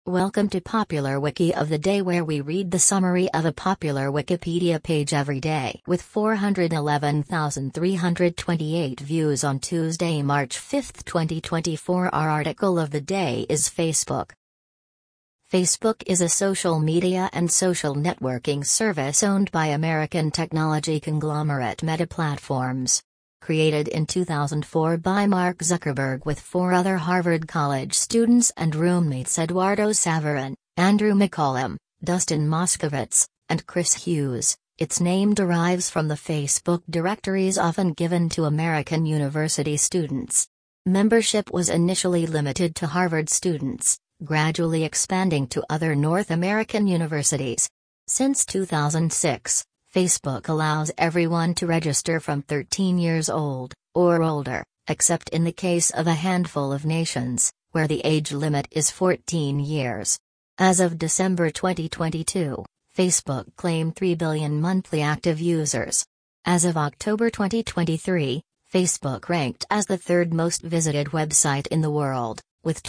Welcome to Popular Wiki of the Day, where we read the summary of a popular Wikipedia page every day. With 411,328 views on Tuesday, March 5, 2024, our article of the day is Facebook. Facebook is a social media and social networking service owned by American technology conglomerate Meta Platforms. Created in 2004 by Mark Zuckerberg with four other Harvard College students and roommates Eduardo Saverin, Andrew McCollum, Dustin Moskovitz, and Chris Hughes, its name derives from the Facebook directories often given to American university students. Membership was initially limited to Harvard students, gradually expanding to other North American universities. Since 2006, Facebook allows everyone to register from 13 years old, or older, except in the case of a handful of nations, where the age limit is 14 years. As of December 2022, Facebook claimed 3 billion monthly active users. As of October 2023, Facebook ranked as the third most visited website in the world, with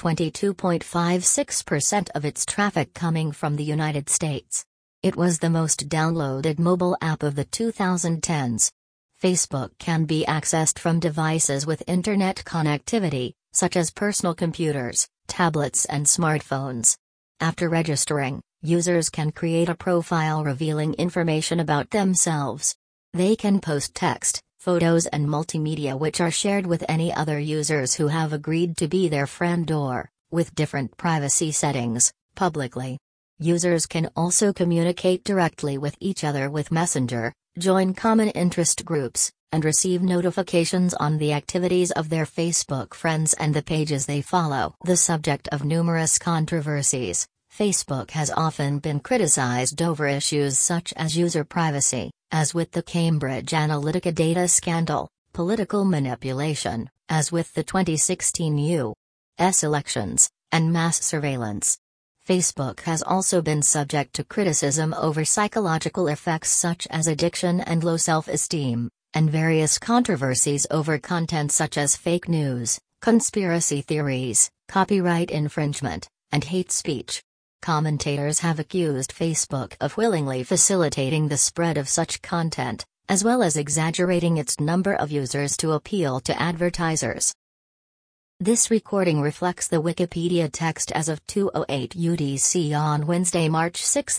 22.56% of its traffic coming from the United States. It was the most downloaded mobile app of the 2010s. Facebook can be accessed from devices with internet connectivity, such as personal computers, tablets, and smartphones. After registering, users can create a profile revealing information about themselves. They can post text, photos, and multimedia which are shared with any other users who have agreed to be their friend or, with different privacy settings, publicly. Users can also communicate directly with each other with Messenger, join common interest groups, and receive notifications on the activities of their Facebook friends and the pages they follow. The subject of numerous controversies, Facebook has often been criticized over issues such as user privacy, as with the Cambridge Analytica data scandal, political manipulation, as with the 2016 U.S. elections, and mass surveillance. Facebook has also been subject to criticism over psychological effects such as addiction and low self-esteem, and various controversies over content such as fake news, conspiracy theories, copyright infringement, and hate speech. Commentators have accused Facebook of willingly facilitating the spread of such content, as well as exaggerating its number of users to appeal to advertisers. This recording reflects the Wikipedia text as of 2:08 UTC on Wednesday, March 6,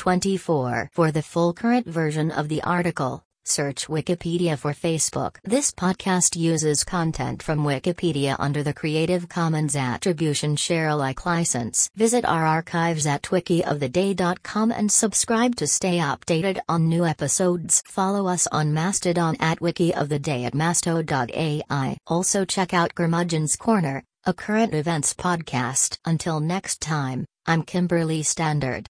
2024. For the full current version of the article, search Wikipedia for Facebook. This podcast uses content from Wikipedia under the Creative Commons Attribution Share Alike license. Visit our archives at wikioftheday.com and subscribe to stay updated on new episodes. Follow us on Mastodon at wikioftheday at masto.ai. Also check out Curmudgeon's Corner, a current events podcast. Until next time, I'm Kimberly Standard.